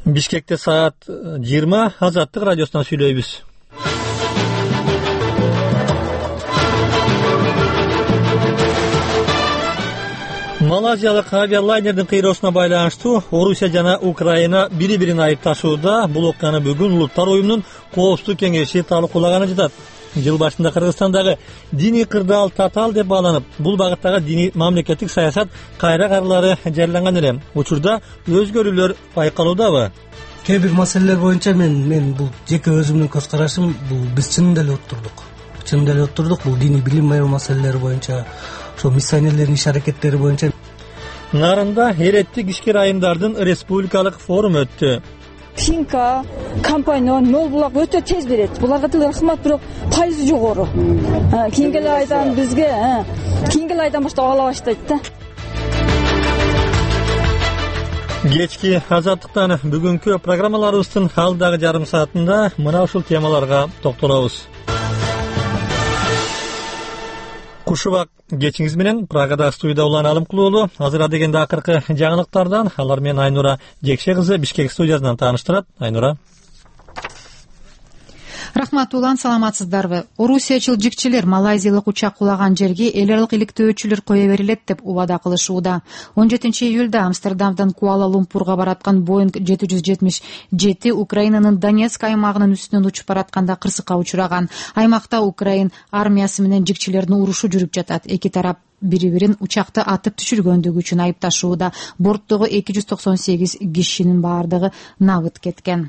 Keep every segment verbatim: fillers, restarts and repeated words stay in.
Бишкекте саат жыйырма, Азаттык радиосунан сүйлөйбүз. Малайзиялык авиалайнердин кыйроосуна байланыштуу Орусия жана Украина бири-бирин айыпташууда. Бул окуяны бүгүн Улуттар уюмунун Коопсуздук кеңеши талкуулаганы жатат. Жыл башында Кыргызстандагы диний кырдаал татаал деп бааланып, бул багыттагы диний мамлекеттик саясат кайра карылары жарыяланган эле. Учурда өзгөрүүлөр байкалуудабы? Кээ бир маселелер боюнча мен мен бул жеке өзүмдүн көз карашым, бул биз чынында эле отурдук. Чынында эле отурдук бул диний билим берүү маселелери боюнча, ошо миссионерлердин иш аракеттери боюнча. Нарында эреттик ишкер айымдардын республикалык форум өттү. Финка, компания, нол булак өтө тез берет. Буларга деле рахмат, бирок пайызы жогору. Кийинки айдан бизге, кийинки айдан баштап ала баштайт да. Кечки Азаттыктан бүгүнкү программаларыбыздын алдагы жарым саатында мына ушул темаларга токтолобуз. Кушубак кечиңиз менен Прагада студияда Улан Алымкулуулу. Азыр дегенде акыркы жаңылыктардан алар менен Айнура Жекше кызы Бишкек студиясынан тааныштырат. Айнура. Рахмат Улан, саламатсыздарбы? Орусиячыл жикчилер малайзиялык учак кулаган жерге эл аралык иликтөөчүлөр кое берилет деп убада кылышууда. он жетинчи июлда Амстердамдан Куала-Лумпурга бараткан Боинг жети жүз жетимиш жети Украинанын Донецк аймагынын үстүнөн учуп баратканда кырсыкка учураган. Аймакта Украин армиясы менен жикчилердин урушу жүрүп жатат. Эки тарап бири-бирин учакты атып түшүргөндүгү үчүн айыпташууда. Борттогу эки жүз токсон сегиз кишинин баардыгы набыт кеткен.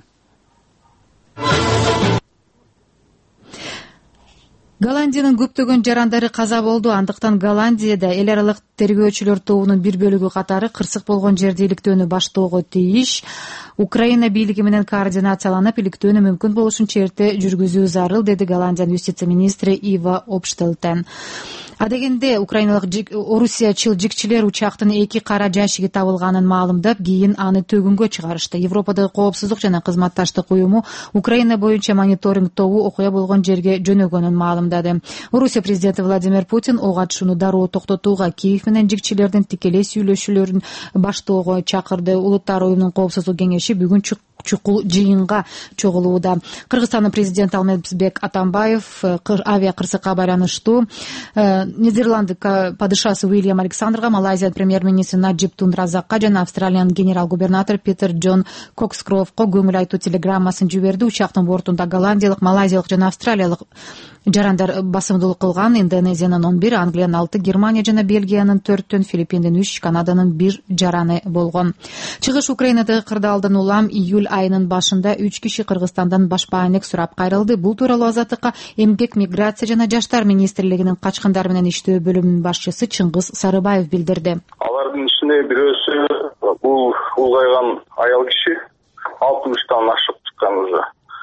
Голландиянын көптөгөн жарандары каза болду. Андыктан Голландияда эл аралык тергөөчүлөр тобунун бир бөлүгү катары кырсык болгон жерди иликтөөнү баштоого тийиш. Украина бийлиги менен координацияланып, иликтөөнү мүмкүн болушунча эрте жүргүзүү зарыл, деди Голландиянын юстиция министри Ива Општелтен. Адегенде украиналык Орусиячыл жикчилер учактын эки кара жашиги табылганын маалымдап, кийин аны төгүнгө чыгарышты. Европадагы коопсуздук жана кызматташтык уюму Украина боюнча мониторинг тобу окуя болгон жерге жөнөгөнүн маалымдады. Орусия президенти Владимир Путин ого атышууну дароо токтотууга, Киев менен жикчилердин тикелей сүйлөшүүлөрүн баштоого чакырды. Улуттар уюмунун коопсуздук кеңеши бүгүн чукул жыйынга чогулууда. Кыргызстандын президенти Алмазбек Атамбаев авиа кырсыкка байланыштуу Нидерланды падышасы Уильям Александрга, Малайзия премьер-министри Наджиб Тун Разакка жана Австралиянын генерал-губернатору Питер Джон Кокскрофко көңүл айтуу телеграммасын жиберди. Учактын бортунда голландиялык, малайзиялык жана австралиялык жарандар басымдуулук кылган. Индонезиянын он бир, Англиянын алты, Германия жана Бельгиянын төрттөн, Филиппиндин үч, Канаданын бир жараны болгон. Чыгыш Украинадагы кырдаалдан улам июль айынын башында үч киши Кыргызстандан башпаанек сурап кайрылды. Бул тууралуу Азаттыкка эмгек, миграция жана жаштар министрлигинин качкындар менен иштөө бөлүмүнүн башчысы Чыңгыз Сарыбаев билдирди. Алардын ичинде бирөөсү бул улгайган аял киши алтымыштан ашып чыккан уже.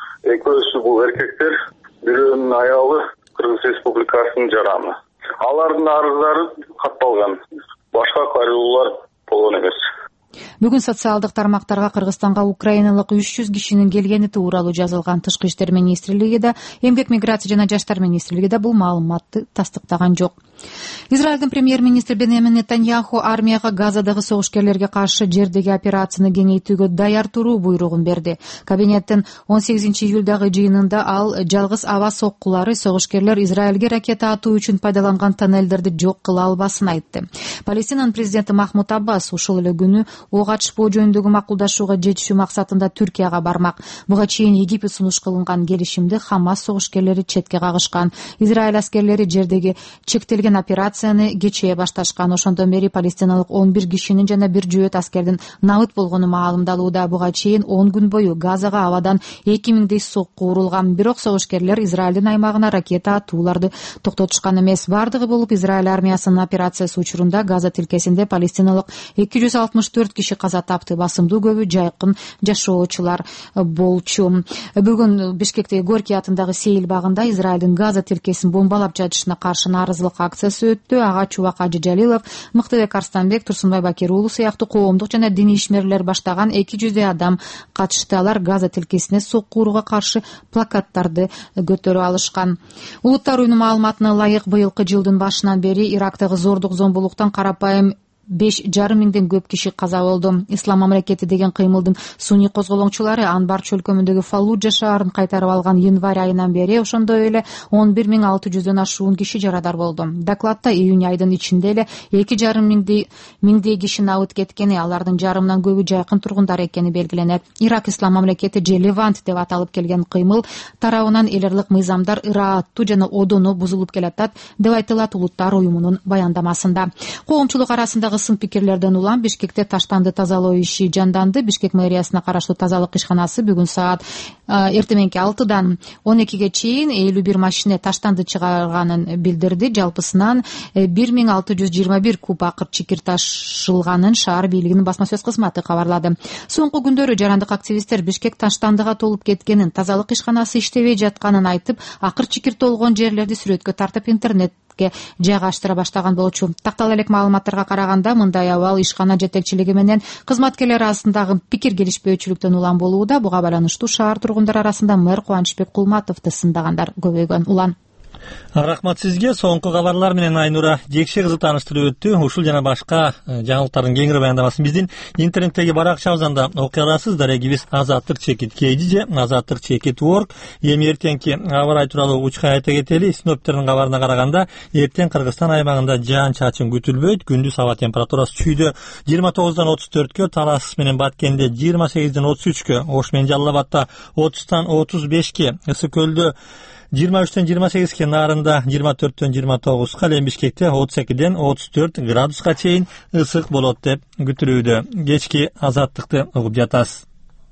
Экөөсү бул эркектер, бирөөнүн аялы Кыргыз Республикасынын жараны. Алардын арыздары катталган. Башка кайрылуулар болгон эмес. Бүгүн социалдык тармактарга Кыргызстанга украиналык үч жүз кишинин келгени тууралуу жазылган. Тышкы иштер министрлиги да, эмгек, миграция жана жаштар министрлиги да бул маалыматты тастыктаган жок. Израилдин премьер-министри Беньямин Нетаньяху армияга Газадагы согушкерлерге каршы жердеги операцияны кеңейтүүгө даяр туруу буйругун берди. Кабинеттин он сегизинчи июлдагы жыйынында ал жалгыз аба соккулары согушкерлер Израилге ракета атуу үчүн пайдаланган тоннелдерди жок кыла албасын айтты. Палестинанын президенти Махмуд Аббас ушул эле күнү ок атышпоо жөнүндөгү макулдашууга жетишүү максатында Түркияга бармак. Буга чейин Египет сунуш кылынган келишимди Хамас согушкерлери четке кагышкан. Израиль аскерлери жердеги чектелген операцияны кечээ башташкан. Ошондон бери палестиналык он бир кишинин жана бир жөөт аскердин набыт болгону маалымдалууда. Буга чейин он күн бою Газага абадан эки миңдей сокку урулган. Бирок согушкерлер Израилдин аймагына ракета атууларды токтотушкан эмес. Бардыгы болуп Израиль армиясынын операциясы учурунда Газа тилкесинде палестиналык эки жүз алтымыш төрт киши каза тапты. Басымдуу көбү жайкын жашоочулар болчу. Бүгүн Бишкектеги Горький атындагы Сейил багында Израилдин Газа тилкесин бомбалап жатышына каршы нааразылык акциясы өттү. Ага Чубак Ажы Жалилов, Мыктыбек Арстанбек, Турсунбай Бакир уулу сыяктуу коомдук жана диний ишмерлер баштаган эки жүздөй адам катышты. Алар Газа тилкесине сокку урууга каршы плакаттарды көтөрүп алышкан. Улуттар уюмунун маалыматына ылайык, быйылкы жылдын башынан бери Ирактагы зордук зомбулуктан карапайым беш жарым миңден көп киши каза болду. Ислам мамлекети деген кыймылдын суний козголоңчулары Анбарч өлкөмүндөгү Фаллуджа шаарын кайтарып алган январь айынан бери ошондой эле он бир миң алты жүздөн ашуун киши жарадар болду. Докладта июнь айдын ичинде эле эки жарым миңдей киши абыт кеткени, алардын жарымынан көбү жайкын тургундар экени белгиленет. Ирак ислам мамлекети же Левант деп аталып келген кыймыл тарабынан эл аралык мыйзамдар ырааттуу жана одону бузулуп келатат деп айтылат Улуттар уюмунун баяндамасында. Коомчулук арасындагы сын пикирлерден улам Бишкекте таштанды тазалоо иши жанданды. Бишкек мэриясына караштуу тазалык ишканасы бүгүн саат эртең мененки алтыдан он экиге чейин элүү бир машина таштанды чыгарганын билдирди. Жалпысынан бир миң алты жүз жыйырма бир куб акыр чикир ташылганын шаар бийлигинин басма сөз кызматы кабарлады. Соңку күндөрү жарандык активисттер Бишкек таштандыга толуп кеткенин, тазалык ишканасы иштебей жатканын айтып, акыр чикир толгон жерлерди сүрөткө тартып интернетке жайгаштыра баштаган болчу. Тактала элек маалыматтарга караганда мындай абал ишкана жетекчилиги менен кызматкерлер арасындагы пикир келишпөөчүлүктөн улам болууда. Буга байланыштуу шаар тургундары арасында мэр Кубанычбек Кулматовду сындагандар көбөйгөн. Улан Рахмат сизге. Соңку кабарлар менен Айнура Жекше кызы тааныштырып өттү. Ушул жана башка жаңылыктардын кеңири баяндамасын биздин интернеттеги баракчабыздан да окуй аласыз. Дарегибиз азаттык чекит kg же азаттык чекит точка орг. Эми эртеңки аба ырайы тууралуу учка айта кетели. Синоптиктердин кабарына караганда эртең Кыргызстан аймагында жаан чачын күтүлбөйт. Күндүз аба температурасы чүйдө жыйырма тогуздан отуз төрткө, Талас менен Баткенде жыйырма сегизден отуз үчкө, Ош менен Жалал Абадта отуздан отуз бешке, Ысык көлдө жыйырма үчтөн жыйырма сегизге, Нарында жыйырма төрттөн жыйырма тогузга, ал эми Бишкекте отуз экиден отуз төрт градуска чейин ысык болот деп күтүлүүдө. Кечки азаттыкты угуп жатасыз.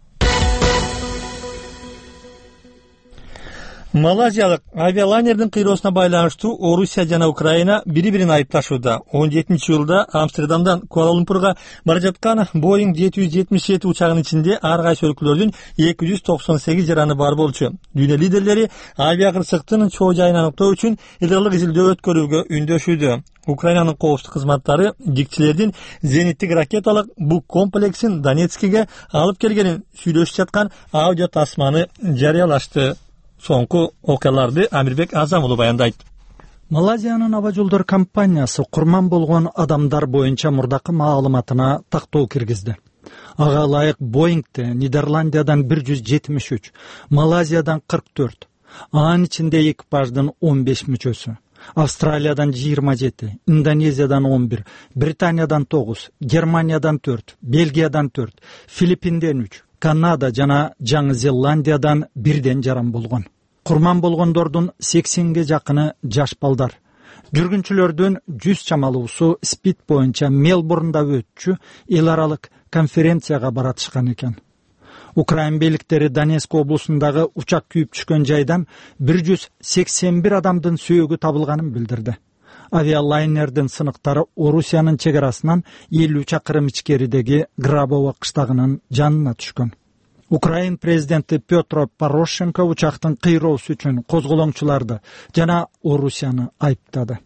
Малайзиялык авиалайнердин кыйроосуна байланыштуу Орусия жана Украина бири-бирин айыпташууда. он жетинчи июлда Амстердамдан Куала-Лумпурга бара жаткан Боинг жети жүз жетимиш жети учагынын ичинде ар кайсы өлкөлөрдүн эки жүз токсон сегиз жараны бар болчу. Дүйнө лидерлери авиа кырсыктын чоо жайын аныктоо үчүн эл аралык изилдөө өткөрүүгө үндөшүүдө. Украинанын коопсуздук кызматтары дикчилердин зениттик ракеталык бук комплексин Донецкиге алып келгенин сүйлөшүп жаткан аудио тасманы жарыялашты. Соңку окуяларды Амирбек Азам уулу баяндайт. Малайзиянын аба жолдор компаниясы курман болгон адамдар боюнча мурдакы маалыматына тактоо киргизди. Ага ылайык Боингте Нидерландиядан бир жүз жетимиш үч, Малайзиядан кырк төрт, анын ичинде экипаждын он беш мүчөсү, Австралиядан жыйырма жети, Индонезиядан он бир, Британиядан тогуз, Германиядан төрт, Бельгиядан төрт, Филиппинден үч, Канада жана Жаңы Зеландиядан бирден жаран болгон. Курман болгондордун сексенге жакыны жаш балдар. Жүргүнчүлөрдүн жүз чамалуусу спид боюнча Мелбурнда өтчү эл аралык конференцияга баратышкан экен. Украин бийликтери Донецк облусундагы учак күйүп түшкөн жайдан бир жүз сексен бир адамдын сүйөгү табылганын билдирди. Авиалайнердин сыныктары Орусиянын чек арасынан элүү чакырым ичкеридеги Грабово кыштагынын жанына түшкөн. Украин президенти Петро Порошенко учактын кыйроосу үчүн козголоңчуларды жана Орусияны айыптады.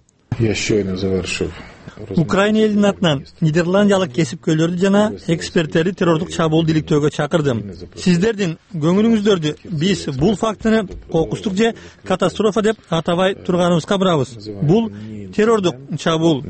Украина элинин атынан Нидерландиялык кесипкөйлөрдү жана эксперттерди террордук чабуул иликтөөгө чакырдым. Сиздердин көңүлүңүздөрдү биз бул фактыны кокустук же катастрофа деп атабай турганыбызга барабыз. Бул террордук чабуул,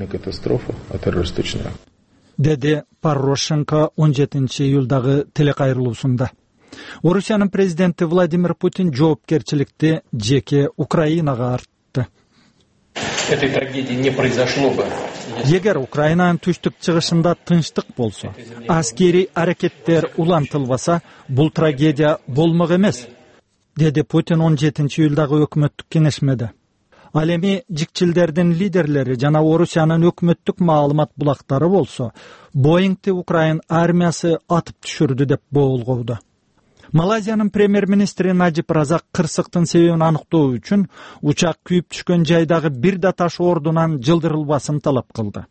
деди Порошенко он жетинчи июлдагы телекайрылуусунда. Орусиянын президенти Владимир Путин жоопкерчиликти жеке Украинага артты. Этой трагедии не произошло бы. Егер Украинанын түштүк чыгышында тынчтык болсо, аскери аракеттер улантылбаса, бул трагедия болмок эмес, деди Путин он жетинчи июлдагы өкмөттүк кеңешмеде. Ал эми жикчилдердин лидерлери жана Орусиянын өкмөттүк маалымат булактары болсо, Боингти Украин армиясы атып түшүрдү деп боолгоуда. Малайзиянын премьер-министри Наджиб Разак кырсыктын себебин аныктоо үчүн учак күйүп түшкөн жайдагы бир да таш ордунан жылдырылбасын талап кылды.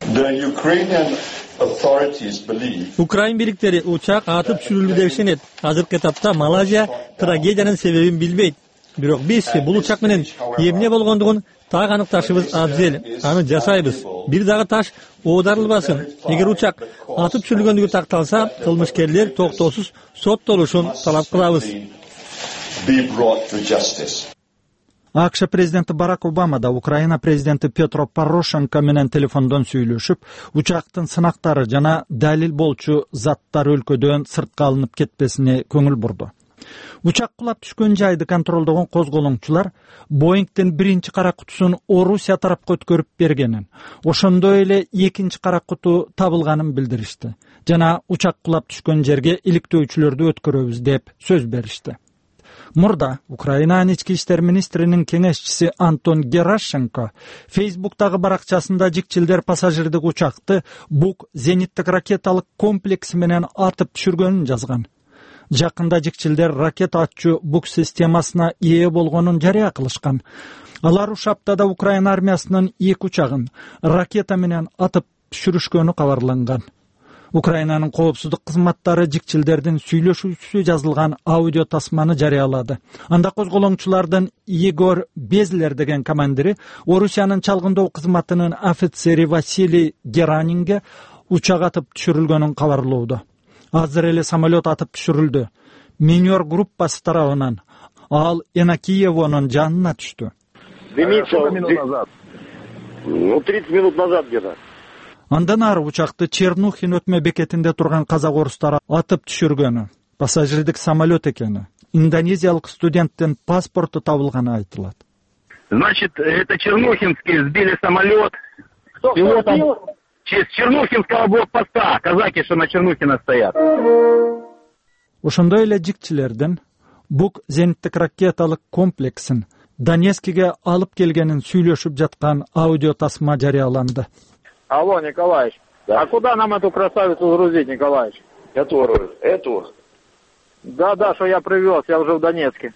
Украин бийликтери учак атып түшүрүлдү деп ишенет. Азыркы этапта Малайзия трагедиянын себебин билбейт. Бирок биз бул учак менен эмне болгондугун так аныкташыбыз абзел. Аны жасайбыз. Бир дагы таш оодарылбасын. Эгер учак атып түшүрүлгөндүгү такталса, кылмышкерлер токтоосуз соттолушун талап кылабыз. АКШ президенти Барак Обама да Украина президенти Петро Порошенко менен телефондон сүйлөшүп, учактын сынактары жана далил болчу заттар өлкөдөн сыртка алынып кетпесине көңүл бурду. Учак кулап түшкөн жайды контролдогон козголоңчулар Боингдин биринчи кара кутусун Орусия тарапка өткөрүп бергенин, ошондой эле экинчи кара куту табылганын билдиришти жана учак кулап түшкөн жерге иликтөөчүлөрдү өткөрөбүз деп сөз беришти. Мурда Украинанын ички иштер министринин кеңешчиси Антон Герашенко Фейсбуктагы баракчасында жикчилдер пассажирдик учакты Бук зениттик ракеталык комплекси менен атып түшүргөнүн жазган. Жакында жикчилдер ракета атчу Бук системасына ээ болгонун жарыя кылышкан. Алар уш аптада Украина армиясынын эки учагын ракета менен атып түшүрүшкөнү кабарланган. Украинанын коопсуздук кызматтары жикчилдердин сүйлөшүүсү жазылган аудио тасманы жарыялады. Анда козголоңчулардын Егор Безлер деген командири Орусиянын чалгындоо кызматынын офицери Василий Геранинге учак атып түшүрүлгөнүн кабарлоодо. Азыр эле самолет атып түшүрүлдү. Минер группасы тарабынан ал Энакиевонун жанына түштү. Ну, тридцать минут назад где-то. Андан ары учакты Чернухин өтмө бекетинде турган казак орустар атып түшүргөнү, пассажирдик самолет экени, индонезиялык студенттин паспорту табылганы айтылат. Значит, это Чернухинские сбили самолет. Кто, пилотом с Чернухинского блокпоста. Казаки, что на Чернухина стоят. Ошондой эле жикчилердин Бук зениттик ракеталык комплексин Донецкиге алып келгенин сүйлөшүп жаткан аудио тасма жарыяланды. Алло, Николаевич, да. А куда нам эту красавицу грузить, Николаевич? Которую? Эту? Да, да, что я привез, я уже в Донецке.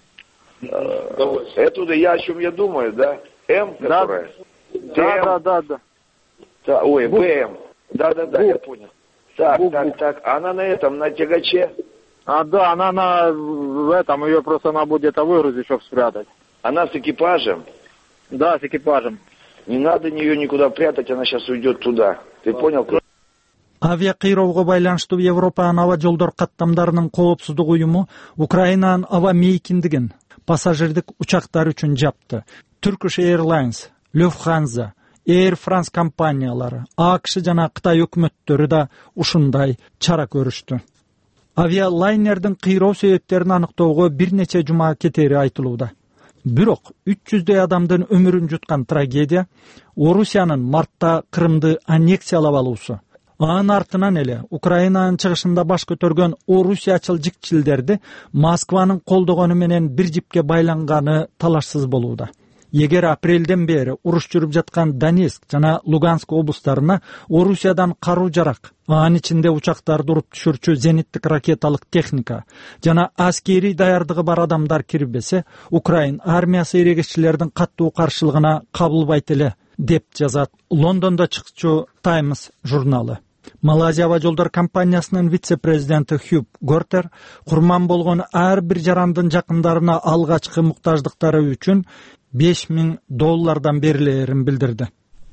А, эту, да, я о чем я думаю, да? М, которая? Да, да, да, да. да. Ой, БМ. Да, да, да, я понял. Так, Бук, так, так, она на этом, на тягаче? А, да, она на в этом, ее просто надо будет где-то выгрузить, чтобы спрятать. Она с экипажем? Да, с экипажем. Не надо ее никуда прятать, она сейчас уйдет туда. Ты понял? Авиа кыйроого байланыштуу Европанын аба жолдор каттамдарынын коопсуздук уюму Украинанын аба мейкиндигин пассажирдик учактар үчүн жапты. Turkish Airlines, Lufthansa, Air France компаниялары, АКШ жана Кытай өкмөттөрү да ушундай чара көрүштү. Авиалайнердин кыйроо себептерин аныктоого бир нече жума кетери айтылууда. Бирок үч жүздөй адамдын өмүрүн жуткан трагедия Орусиянын мартта Крымды аннексиялап алуусу. Анын артынан эле Украинанын чыгышында баш көтөргөн орусиячыл жикчилдерди Москванын колдогону менен бир жипке байланганы талашсыз болууда. Эгер апрелден бери уруш жүрүп жаткан Донецк жана Луганск облустарына Орусиядан каруу жарак, анын ичинде учактарды уруп түшүрчү зениттик ракеталык техника жана аскерий даярдыгы бар адамдар кирбесе, Украин армиясы эрегиччилердин каттуу каршылыгына кабылбайт эле, деп жазат Лондондо чыкчу Times журналы. Малайзия аба жолдор компаниясынын вице-президенти Хюб Гортер курман болгон ар бир жарандын жакындарына алгачкы муктаждыктары үчүн беш миң доллардан берилерин билдирди.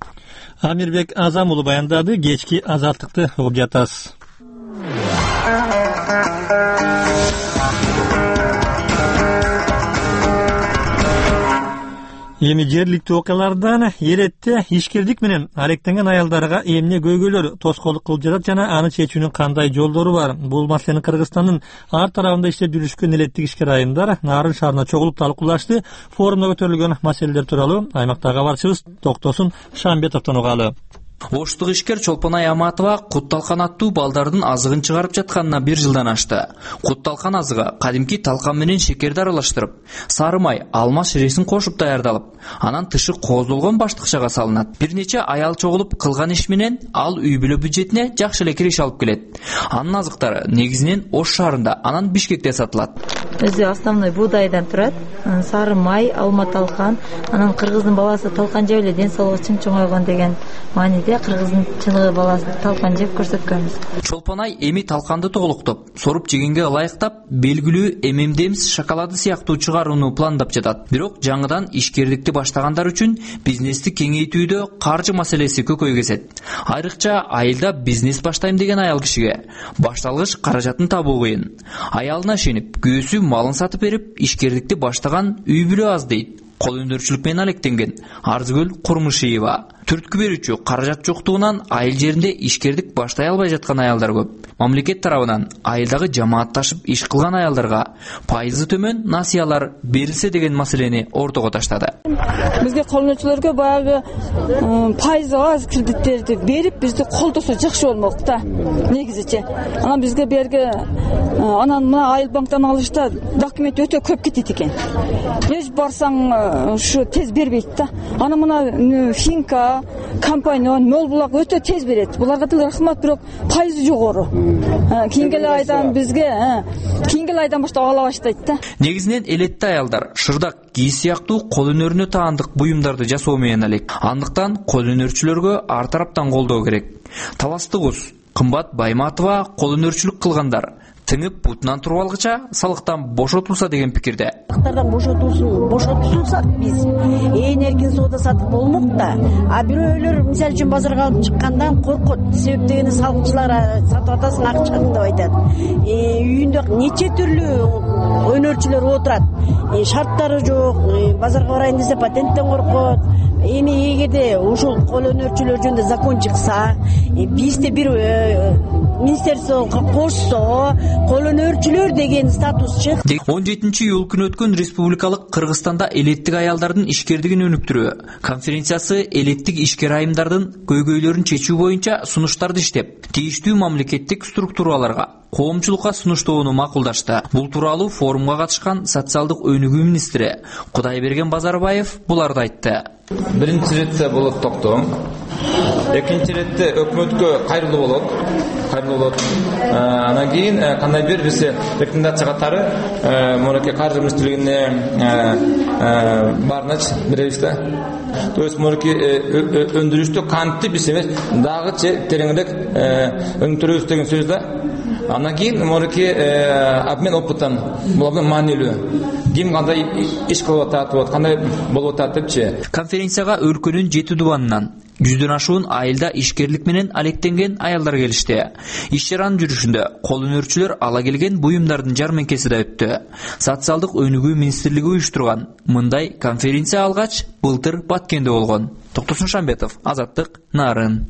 Амирбек Азам уулу баяндады. Кечки азаттыкты угуп жатасыз. Эми жергиликтүү окуялардан эретте ишкердик менен алектенген аялдарга эмне көйгөйлөр тоскоолдук кылып жатат жана аны чечүүнүн кандай жолдору бар? Бул маселени Кыргызстандын ар тарабында иштеп жүрүшкөн элеттик ишкер айымдар Нарын шаарына чогулуп талкуулашты. Форумда көтөрүлгөн маселелер тууралуу аймактагы кабарчыбыз Токтосун Шамбетовдон угалы. Оштук ишкер Чолпонай Аматова Кутталкан аттуу балдардын азыгын чыгарып жатканына бир жылдан ашты. Кутталкан азыгы кадимки талкан менен шекерди аралаштырып, сары май, алма ширесин кошуп даярдалып, анан тышы кооздолгон баштыкчага салынат. Бир нече аял чогулуп кылган иш менен ал үй бүлө бюджетине жакшы эле кириш алып келет. Анын азыктары негизинен Ош шаарында, анан Бишкекте сатылат. Өзү основной буудайдан турат. Сары май, алма талкан, анан кыргыздын баласы талкан жеп эле ден соолугу үчүн чоңойгон деген мааниде кыргыздын чыныгы баласы талкан жеп көрсөткөнбүз. Чолпонай эми талканды тоголуктоп, соруп жегенге ылайыктап, белгилүү эм энд эмс шоколады сыяктуу чыгарууну пландап жатат. Бирок жаңыдан ишкердикти баштагандар үчүн бизнести кеңейтүүдө каржы маселеси көкөйгөсөт. Айрыкча айылда бизнес баштайм деген аял кишиге башталгыч каражатын табуу кыйын. Аялына ишенип, күйөөсү малын сатып берип, ишкердикти баштаган үй бүлө аз дейт. кол өнөрчүлүк менен алектенген Арзгүл Курмушиева. Түрткү берүүчү каражат жоктугунан айыл жеринде ишкердик баштай албай жаткан аялдар көп. Мамлекет тарабынан айылдагы жамаатташып иш кылган аялдарга пайызы төмөн насыялар берилсе деген маселени ортого таштады. Бизге кол өнөрчүлөргө баягы пайызы аз кредиттерди берип бизди колдосо жакшы болмок да. Негизичи. Анан бизге берге анан мына айыл банктан алышта документ өтө көп кетет экен. Эч барсаң ушу тез бербейт да. Анан мына Финка, компания Нол булак өтө тез берет. Буларга да рахмат, бирок пайызы жогору. Кийинки айдан бизге, кийинки айдан баштап ала баштайт да. Негизинен элетти аялдар шырдак, кийиз сыяктуу кол өнөрүнө таандык буюмдарды жасоо менен алек. Андыктан кол өнөрчүлөргө ар тараптан колдоо керек. Таластыгыз Кымбат Байматова кол өнөрчүлүк кылгандар тыңып бутунан туруп алгыча салыктан бошотулса деген пикирде. Салыктардан бошотулсун, бошотулсак биз ээн эркин соода сатып болмок да. А бирөөлөр мисалы үчүн базарга алып чыккандан коркот. Себеп дегени салыкчылар сатып атасың акчаны деп айтат. Үйүндө нече түрлүү өнөрчүлөр отурат. Шарттары жок, базарга барайын десе патенттен коркот. Эми эгерде ушул кол өнөрчүлөр жөнүндө закон чыкса, бизде бир министерствого кошсо, кол өнөрчүлөр деген статус чык. он жетинчи июль күнү өткөн республикалык Кыргызстанда элеттик аялдардын ишкердигин өнүктүрүү конференциясы элеттик ишкер айымдардын көйгөйлөрүн чечүү боюнча сунуштарды иштеп, тийиштүү мамлекеттик структураларга коомчулукка сунуштоону макулдашты. Бул тууралуу форумга катышкан социалдык өнүгүү министри Кудайберген Базарбаев буларды айтты. Биринчи иретте болот токтом. Экинчи иретте өкмөткө кайрылуу болот. Кайрылуу болот. Анан кийин кандай бир биз рекомендация катары мынакей каржы министрлигине барныч беребиз да. То есть мынакей өндүрүштү кантип биз эмес дагы тереңирээк өндүрөбүз деген сөз да. Анан кийин мынакей обмен опытын булардын маанилүү. Ким кандай иш кылып атат, кандай болуп атат депчи. Конференцияга өлкөнүн жети дубанынан жүздөн ашуун айылда ишкерлик менен алектенген аялдар келишти. Иш чаранын жүрүшүндө кол өнөрчүлөр ала келген буюмдардын жармеңкеси да өттү. Социалдык өнүгүү министрлиги уюштурган мындай конференция алгач былтыр Баткенде болгон. Токтосун Шамбетов, Азаттык, Нарын.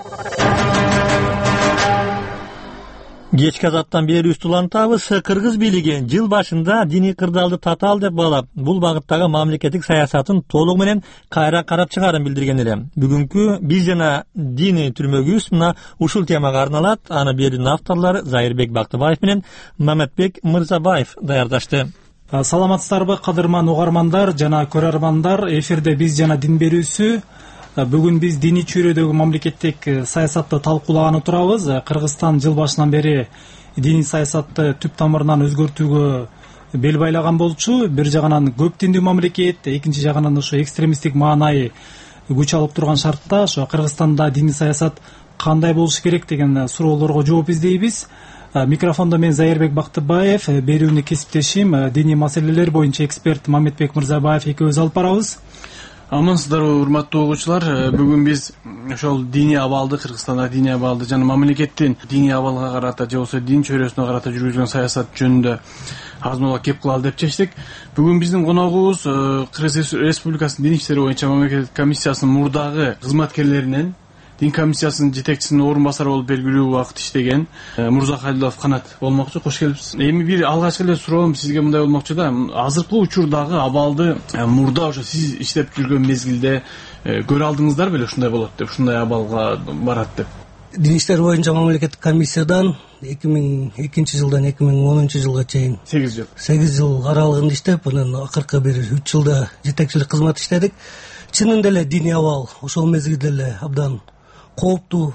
Кечки азаттан бери үст улантабыз. Кыргыз бийлиги жыл башында диний кырдаалды татаал деп баалап, бул багыттагы мамлекеттик саясатын толугу менен кайра карап чыгаарын билдирген эле. Бүгүнкү биз жана диний түрмөгүбүз мына ушул темага арналат. Аны берүүнүн авторлору Зайырбек Бактыбаев менен Маматбек Мырзабаев даярдашты. Саламатсыздарбы, кадырман угармандар жана көрөрмандар. Эфирде биз жана дин берүүсү. Бүгүн биз диний чөйрөдөгү мамлекеттик саясатты талкуулаганы турабыз. Кыргызстан жыл башынан бери диний саясатты түп тамырынан өзгөртүүгө бел байлаган болчу. Бир жагынан көп диндүү мамлекет, экинчи жагынан ошо экстремисттик маанай күч алып турган шартта ошо Кыргызстанда диний саясат кандай болушу керек деген суроолорго жооп издейбиз. Микрофондо мен Зайырбек Бактыбаев, берүүнү кесиптешим диний маселелер боюнча эксперт Маматбек Мырзабаев экөөбүз алып барабыз. Амансыздарбы, урматтуу угуучулар. Бүгүн биз ошол диний абалды, Кыргызстанда диний абалды жана мамлекеттин диний абалга карата же болбосо дин чөйрөсүнө карата жүргүзгөн саясат жөнүндө азмала кеп кылалы деп чечтик. Бүгүн биздин коногубуз Кыргыз Республикасынын дин иштери боюнча мамлекеттик комиссиясынын мурдагы кызматкерлеринен дин комиссиясынын жетекчисинин орун басары болуп белгилүү убакыт иштеген Мурзахалилов Канат болмокчу. Кош келипсиз. Эми бир алгачкы эле суроом сизге мындай болмокчу да. Азыркы учурдагы абалды мурда ошо сиз иштеп жүргөн мезгилде көрө алдыңыздар беле ушундай болот деп, ушундай абалга барат деп? Дин иштери боюнча мамлекеттик комиссиядан эки миң экинчи жылдан эки миң онунчу жылга чейин сегиз жыл сегиз жыл аралыгында иштеп, анан акыркы бир үч жылда жетекчилик кызмат иштедик. Чынында эле диний абал ошол мезгилде эле абдан кооптуу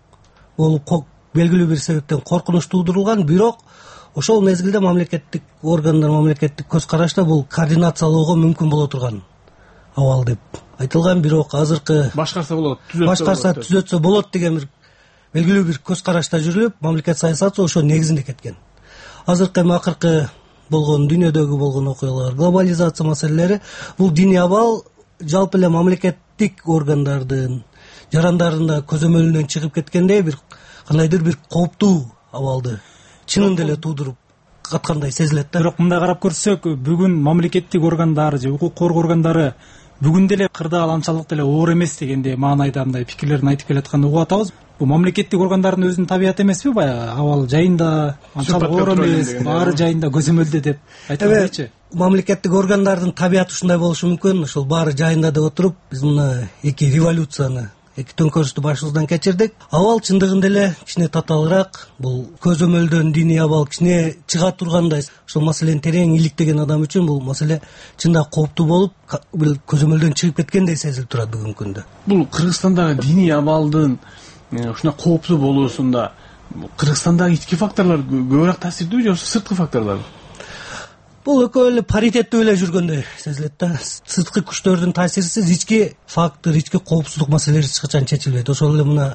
болуп, белгилүү бир себептен коркунуч туудурулган. Бирок ошол мезгилде мамлекеттик органдар, мамлекеттик көз карашта бул координациялоого мүмкүн боло турган абал деп айтылган. Бирок азыркы башкарса болот, башкарса түзөтсө болот деген бир белгилүү бир көз карашта жүрүлүп, мамлекет саясаты ошо негизинде кеткен. Азыркы эми акыркы болгон дүйнөдөгү болгон окуялар, глобализация маселелери, бул диний абал жалпы эле мамлекеттик органдардын жарандарында көзөмөлүнөн чыгып кеткендей бир кандайдыр бир кооптуу абалды чынында эле туудуруп аткандай сезилет да. Бирок мындай карап көрсөк, бүгүн мамлекеттик органдар же укук коргоо органдары бүгүн деле кырдаал анчалык деле оор эмес дегенде маанайда мындай пикирлерин айтып келатканын угуп атабыз. Бул мамлекеттик органдардын өзүнүн табияты эмеспи? Баягы абал жайында анчалык оор эмес, баары жайында көзөмөлдө деп айтылгычы. Мамлекеттик органдардын табияты ушундай болушу мүмкүн. Ошол баары жайында деп отуруп, биз мына эки революцияны, эки төңкөрүштү башыбыздан кечирдик. Абал чындыгында эле кичине татаалыраак, бул көзөмөлдөн диний абал кичине чыга тургандай. Ошол маселени терең иликтеген адам үчүн бул маселе чында кооптуу болуп, бул көзөмөлдөн чыгып кеткендей сезилип турат бүгүнкү күндө. Бул Кыргызстандагы диний абалдын ушундай кооптуу болуусунда Кыргызстандагы ички факторлор көбүрөөк таасирдүүбү же сырткы факторлорбу? Бул экөө эле паритеттүү эле жүргөндөй сезилет да. Сырткы күчтөрдүн таасирисиз ички фактор, ички коопсуздук маселелери эч качан чечилбейт. Ошол эле мына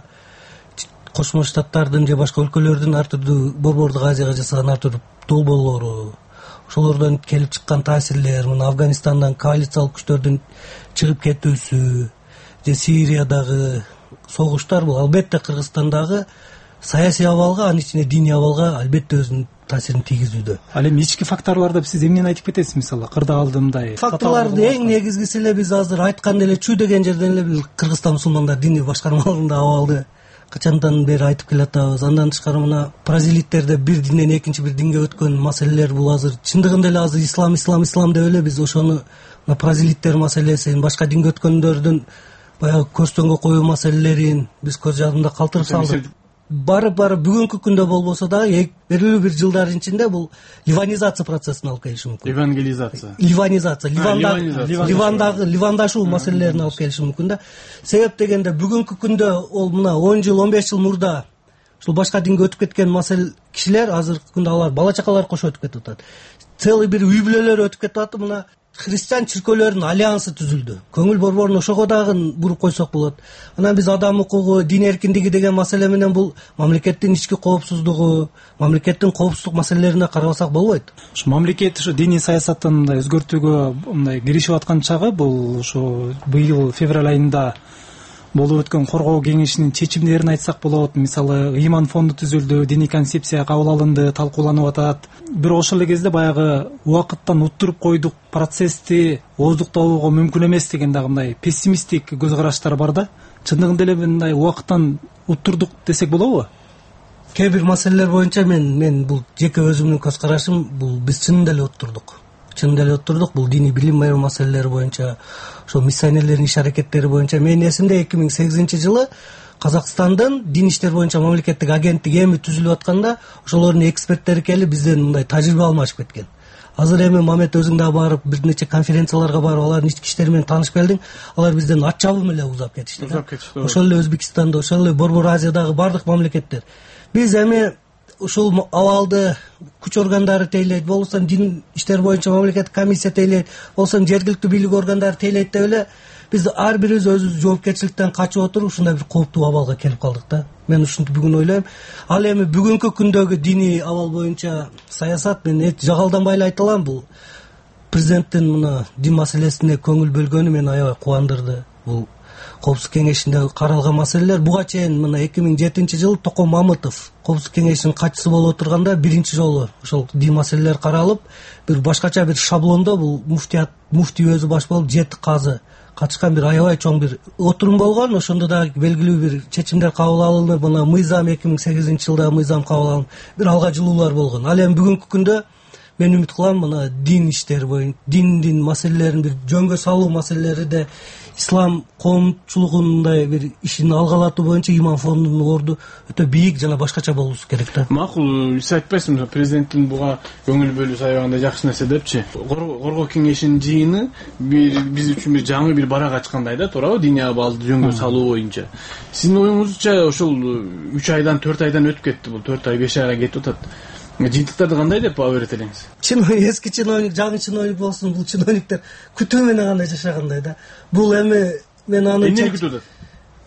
Кошмо Штаттардын же башка өлкөлөрдүн ар түрдүү Борбордук Азияга жасаган ар түрдүү долбоорлору, ошолордон келип чыккан таасирлер, мына Афганистандан коалициялык күчтөрдүн чыгып кетүүсү же Сириядагы согуштар, бул албетте Кыргызстандагы саясий абалга, анын ичинде диний абалга албетте өзүнүн таасирин тийгизүүдө. Ал эми ички факторлорду сиз эмнени айтып кетесиз? Мисалы, кырдаалды мындай факторлордун эң негизгиси эле биз азыр айткан эле чүй деген жерден эле бул Кыргызстан мусулмандар диний башкармалыгында абалды качандан бери айтып келатабыз. Андан тышкары мына бразиликтерде бир динден экинчи бир динге өткөн маселелер бул азыр чындыгында эле азыр ислам ислам ислам деп эле биз ошону мына бразиликтер маселесин, башка динге өткөндөрдүн баягы көрстөнгө коюу маселелерин биз көз жадында калтырып салдык. Барып барып бүгүнкү күндө болбосо дагы белгилүү бир жылдардын ичинде бул ливанизация процессин алып келиши мүмкүн. Евангелизация. Ливанизация, Ливандагы Ливандагы ливандашуу маселелерин алып келиши мүмкүн да. Себеп дегенде бүгүнкү күндө ол мына он жыл, он беш жыл мурда ушул башка динге өтүп кеткен масел кишилер азыркы күндө алар бала чакалар кошо өтүп кетип атат. Целый бир үй бүлөлөр өтүп кетип атат. Мына христиан чиркөөлөрүнүн альянсы түзүлдү. Көңүл борборун ошого дагы буруп койсок болот. Анан биз адам укугу, дин эркиндиги деген маселе менен бул мамлекеттин ички коопсуздугу, мамлекеттин коопсуздук маселелерине карабасак болбойт. Ушу мамлекет ушу диний саясаттын мындай өзгөртүүгө мындай киришип аткан чагы бул ушу быйыл февраль айында болуп өткөн коргоо кеңешинин чечимдерин айтсак болот. Мисалы, ыйман фонду түзүлдү, диний концепция кабыл алынды, талкууланып атат. Бирок ошол эле кезде баягы убакыттан уттуруп койдук, процессти ооздуктоого мүмкүн эмес деген дагы мындай пессимисттик көз караштар бар да. Чындыгында эле мындай убакыттан уттурдук десек болобу? Кээ бир маселелер боюнча мен мен бул жеке өзүмдүн көз карашым, бул биз чынында эле уттурдук. Чынында эле уттурдук. Бул диний билим берүү маселелери боюнча, ошол миссионерлердин иш аракеттери боюнча менин эсимде эки миң сегизинчи жылы Казакстандын дин иштер боюнча мамлекеттик агенттиги эми түзүлүп атканда ошолордун эксперттери келип бизден мындай тажрыйба алмашып кеткен. Азыр эми Мамет өзүң да барып бир нече конференцияларга барып алардын ички иштери менен таанышып келдиң. Алар бизден ат чабым эле узап кетишти. Ошол эле Өзбекстанда, ошол эле Борбор Азиядагы бардык мамлекеттер. Биз эми ушул абалды күч органдары тейлейт, болсо дин иштер боюнча мамлекеттик комиссия тейлейт, болсо жергиликтүү бийлик органдары тейлейт деп эле биз ар бирибиз өзүбүз жоопкерчиликтен качып отуруп ушундай бир кооптуу абалга келип калдык да. Мен ушинтип бүгүн ойлойм. Ал эми бүгүнкү күндөгү диний абал боюнча саясат, мен эч жагалданбай эле айта алам, бул президенттин мына дин маселесине көңүл бөлгөнү мени аябай кубандырды. Бул Коопсуздук кеңешинде каралган маселелер буга чейин мына эки миң жетинчи жылы Токон Мамытов Коопсуздук кеңешинин катчысы болуп отурганда биринчи жолу ошол дин маселелер каралып, бир башкача бир шаблондо бул муфтият муфтий өзү баш болуп жети казы катышкан бир аябай чоң бир отурум болгон. Ошондо да белгилүү бир чечимдер кабыл алынды. Мына мыйзам эки миң сегизинчи жылда мыйзам кабыл алынып, бир алга жылуулар болгон. Ал эми бүгүнкү күндө мен үмүт кылам, мына дин иштери боюнча диндин маселелерин бир жөнгө салуу маселелеринде ислам коомчулугундай бир ишин алгалатуу боюнча иман фондунун орду өтө бийик жана башкача болуусу керек да. Макул, сиз айтпайсызбы, президенттин буга көңүл бөлүүсү аябагандай жакшы нерсе депчи. Коргоо кеңешинин жыйыны бир биз үчүн бир жаңы бир барак ачкандай да, туурабы? Диний абалды жөнгө салуу боюнча. Сиздин оюңузча ошол үч айдан төрт айдан өтүп кетти, бул төрт ай беш айга кетип атат. Жыйынтыктарды кандай деп баа берет элеңиз? Чиновник, эски чиновник, жаңы чиновник болсун, бул чиновниктер күтүү менен гана жашагандай да. Бул эми мен аны эмне күтүп атат?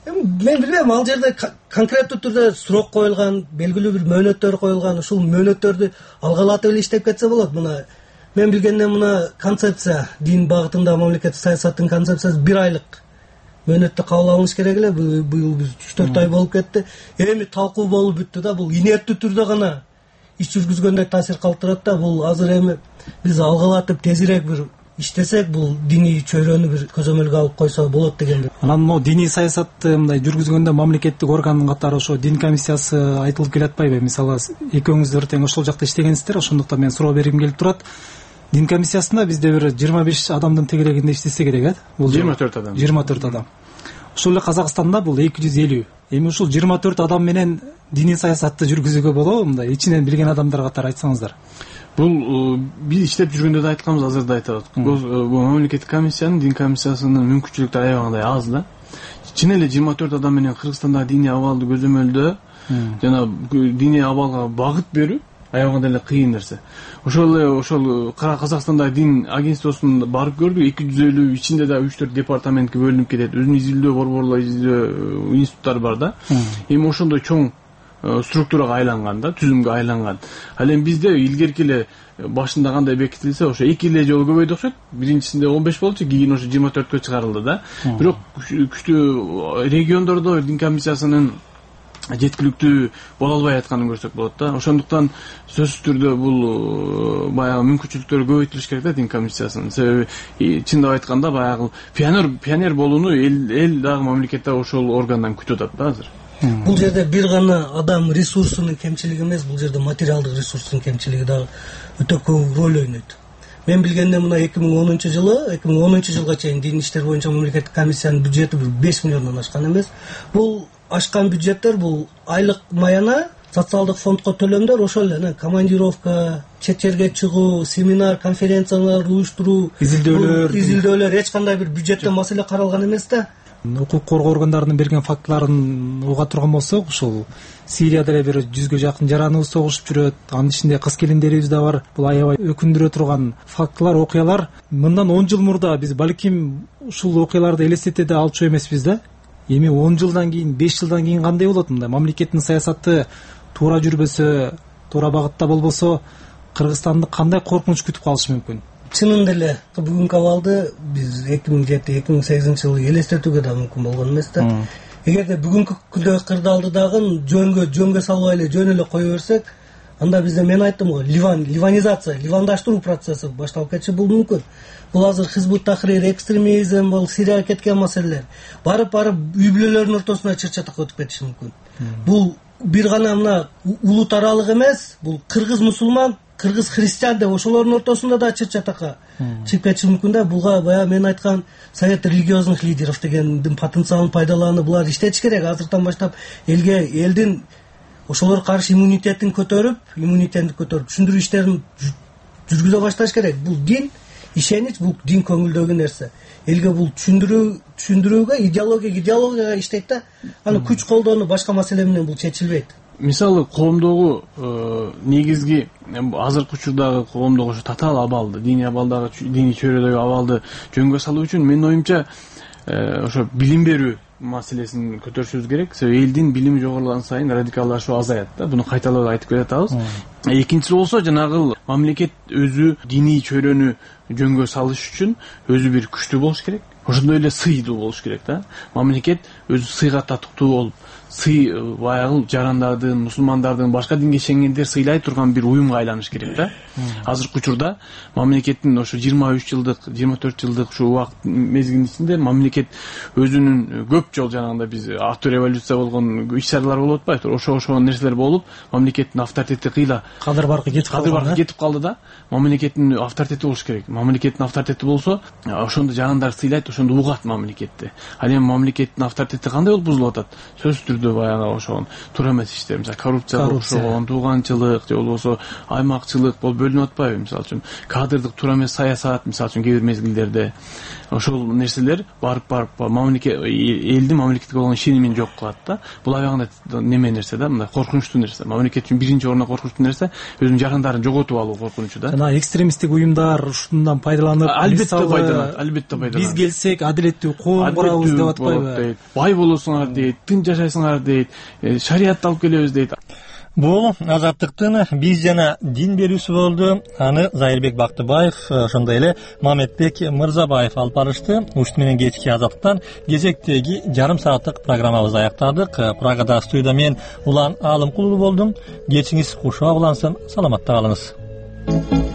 Мен билбейм, ал жерде конкреттүү түрдө сурок коюлган, белгилүү бир мөөнөттөр коюлган, ушул мөөнөттөрдү алгалатып эле иштеп кетсе болот. Мына мен билгенден мына концепция, дин багытында мамлекеттик саясаттын концепциясы бир айлык мөөнөттө кабыл алыныш керек эле. Быйыл биз үч төрт ай болуп кетти. Эми талкуу болуп бүттү да, бул инерттүү түрдө гана иш жүргүзгөндөй таасир калтырат да. Бул азыр эми биз алгылатып тезирээк бир иштесек, бул диний чөйрөнү бир көзөмөлгө алып койсо болот деген. Анан могу диний саясатты мындай жүргүзгөндө мамлекеттик орган катары ошо дин комиссиясы айтылып келатпайбы? Мисалы экөөңүздөр тең ошол жакта иштегенсиздер, ошондуктан мен суроо бергим келип турат. Дин комиссиясында бизде бир жыйырма беш адамдын тегерегинде иштесе керек, э? Бул жыйырма төрт адам. жыйырма төрт адам. Ошол эле Казакстанда бул эки жүз элүү. Эми ушул жыйырма төрт адам менен диний саясатты жүргүзүүгө болобу? Мындай ичинен билген адамдар катары айтсаңыздар. Бул биз иштеп жүргөндө да айтканбыз, азыр да айтабыз. Бул мамлекеттик комиссиянын, дин комиссиясынын мүмкүнчүлүктөрү аябагандай аз да. Чын эле жыйырма төрт адам менен Кыргызстандагы диний абалды көзөмөлдөө жана диний абалга багыт берүү аябагандай эле кыйын нерсе. Ошол эле ошол Казакстандагы дин агентствосун барып көрдүк. эки жүз элүү ичинде да үч төрт департаментке бөлүнүп кетет. Өзүнүн изилдөө борборлор, изилдөө институттары бар да. Эми ошондой чоң структурага айланган да, түзүмгө айланган. Ал эми бизде илгерки эле башында кандай бекитилсе, ошо эки эле жолу көбөйдү окшойт. Биринчисинде он беш болчу, кийин ошо жыйырма төрткө чыгарылды да. Бирок күчтүү региондордо дин комиссиясынын жеткиликтүү боло албай атканын көрсөк болот да. Ошондуктан сөзсүз түрдө бул баягы мүмкүнчүлүктөрү көбөйтүлүш керек да дин комиссиясынын. Себеби чындап айтканда баягы пионер пионер болууну эл эл дагы мамлекетте ошол органдан күтүп атат да азыр. Бул жерде бир гана адам ресурсунун кемчилиги эмес, бул жерде материалдык ресурстун кемчилиги дагы өтө көп роль ойнойт. Мен билгенде мына эки миң онунчу жылы, эки миң онунчу жылга чейин дин иштер боюнча мамлекеттик комиссиянын бюджети бир беш миллиондон ашкан эмес. Бул ашкан бюджеттер бул айлык маяна социалдык фондко төлөмдөр, ошол эле командировка, чет жерге чыгуу, семинар, конференциялар уюштуруу, изилдөөлөр, изилдөөлөр эч кандай бир бюджеттен маселе каралган эмес да. Укук коргоо органдарынын берген фактыларын уга турган болсок, ушул Сирияда эле бир жүзгө жакын жараныбыз согушуп жүрөт. Анын ичинде кыз келиндерибиз да бар. Бул аябай өкүндүрө турган фактылар, окуялар. Мындан он жыл мурда биз балким ушул окуяларды элестете да алчу эмеспиз да. Эми он жылдан кийин, беш жылдан кийин кандай болот мындай? Мамлекеттин саясаты туура жүрбөсө, туура багытта болбосо, Кыргызстанды кандай коркунуч күтүп калышы мүмкүн? Чынында эле бүгүнкү абалды биз эки миң жети эки миң сегизинчи жылы элестетүүгө да мүмкүн болгон эмес да. Эгерде бүгүнкү күндөгү кырдаалдыдагы жөнгө жөнгө салбай эле жөн эле кое берсек, анда бизде мен айттым го, ливан ливанизация, ливандаштыруу процесси башталып кетиши бул мүмкүн. Бул азыр Хизбут Тахрир, экстремизм, бул Сирияга кеткен маселелер барып барып үй бүлөлөрдүн ортосуна чыр-чатак өтүп кетиши мүмкүн. Бул бир гана мына улут аралык эмес, бул кыргыз мусулман, кыргыз христиан деп ошолордун ортосунда да чыр-чатакка чыгып кетиши мүмкүн да. Буга баягы мен айткан совет религиозных лидеров дегендин потенциалын пайдаланып булар иштетиш керек. Азыртан баштап элге элдин ошолорго каршы иммунитетин көтөрүп, иммунитетин көтөрүп түшүндүрүү иштерин жүргүзө башташ керек. Бул дин ишенич, бул дин көңүлдөгү нерсе. Элге бул түшүндүрүү түшүндүрүүгө, идеология идеологияга иштейт да. Аны күч колдонуу башка маселе менен бул чечилбейт. Мисалы коомдогу негизги азыркы учурдагы коомдогу ошо татаал абалды, диний абалдагы диний чөйрөдөгү абалды жөнгө салуу үчүн менин оюмча ошо билим берүү маселесин көтөрүшүбүз керек. Себеби элдин билими жогорулган сайын радикалдашуу азаят да. Буну кайталап айтып келатабыз. Экинчиси болсо жанагы мамлекет өзү диний чөйрөнү жөнгө салыш үчүн өзү бир күчтүү болуш керек. Ошондой эле сыйдуу болуш керек да. Мамлекет өзү сыйга татыктуу болуп, сый баягы жарандардын, мусулмандардын, башка динге ишенгендер сыйлай турган бир уюмга айланыш керек да. Азыркы учурда мамлекеттин ошо жыйырма үч жылдык, жыйырма төрт жылдык ушу убакыт мезгилинин ичинде мамлекет өзүнүн көп жол жанагында биз автореволюция болгон иш-чаралар болуп атпайбы? Ошо ошо нерселер болуп, мамлекеттин авторитети кыйла кадыр баркы кетип калды. Кадыр баркы кетип калды да. Мамлекеттин авторитети болуш керек. Мамлекеттин авторитети болсо, ошондо жарандар сыйлайт, ошондо угат мамлекетти. Ал эми мамлекеттин авторитети кандай болуп бузулуп атат? Сөзсүз түрдө баягы ошол туура эмес иштер, мисалы коррупция окшогон, тууганчылык же болбосо аймакчылык болуп бөлүнүп атпайбы? Мисалы үчүн кадрдык туура эмес саясат, мисалы үчүн кээ бир мезгилдерде ошол нерселер барып барып мамлекет элдин мамлекетке болгон ишенимин жок кылат да. Бул аягында неме нерсе да, мындай коркунучтуу нерсе. Мамлекет үчүн биринчи орунда коркунучтуу нерсе өзүнүн жарандарын жоготуп алуу коркунучу да. Жана экстремисттик уюмдар ушундан пайдаланып, албетте пайдаланат, албетте пайдаланат. Биз келсек адилеттүү коом курабыз деп атпайбы? Бай болосуңар дейт, тынч жашайсыңар дейт, шариатты алып келебиз дейт. Бул азаттыктын биз жана дин берүүсү болду. Аны Зайырбек Бактыбаев, ошондой эле Мамедбек Мырзабаев алып барышты. Учут менен кечки азаттыктан кезектеги жарым сааттык программабызды аяктадык. Прагада студияда мен Улан Алымкулуу болдум. Кечиңиз кушуа улансын, саламатта калыңыз.